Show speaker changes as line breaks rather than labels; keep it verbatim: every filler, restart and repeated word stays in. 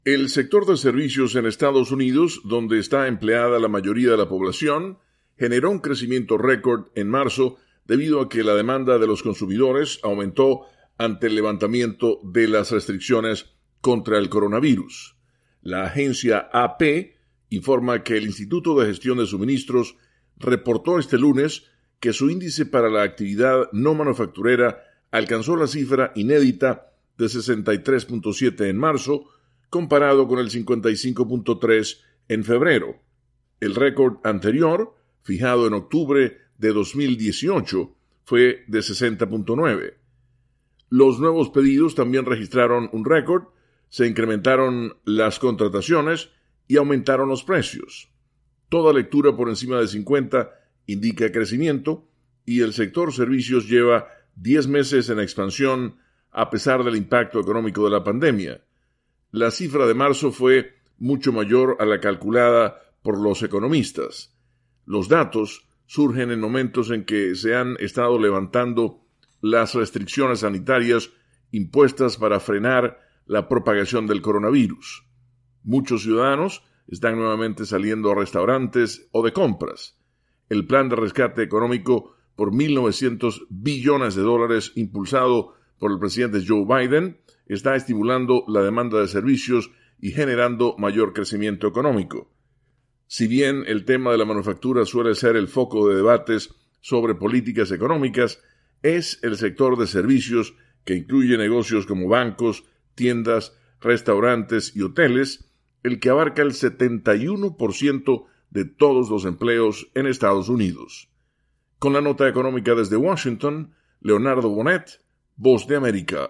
El sector de servicios en Estados Unidos, donde está empleada la mayoría de la población, generó un crecimiento récord en marzo debido a que la demanda de los consumidores aumentó ante el levantamiento de las restricciones contra el coronavirus. La agencia A P informa que el Instituto de Gestión de Suministros reportó este lunes que su índice para la actividad no manufacturera alcanzó la cifra inédita de sesenta y tres punto siete en marzo, comparado con el cincuenta y cinco punto tres en febrero. El récord anterior, fijado en octubre de dos mil dieciocho, fue de sesenta punto nueve. Los nuevos pedidos también registraron un récord, se incrementaron las contrataciones y aumentaron los precios. Toda lectura por encima de cincuenta indica crecimiento y el sector servicios lleva diez meses en expansión a pesar del impacto económico de la pandemia. La cifra de marzo fue mucho mayor a la calculada por los economistas. Los datos surgen en momentos en que se han estado levantando las restricciones sanitarias impuestas para frenar la propagación del coronavirus. Muchos ciudadanos están nuevamente saliendo a restaurantes o de compras. El plan de rescate económico por mil novecientos billones de dólares impulsado por el presidente Joe Biden está estimulando la demanda de servicios y generando mayor crecimiento económico. Si bien el tema de la manufactura suele ser el foco de debates sobre políticas económicas, es el sector de servicios, que incluye negocios como bancos, tiendas, restaurantes y hoteles, el que abarca el setenta y uno por ciento de todos los empleos en Estados Unidos. Con la nota económica desde Washington, Leonardo Bonet, Voz de América.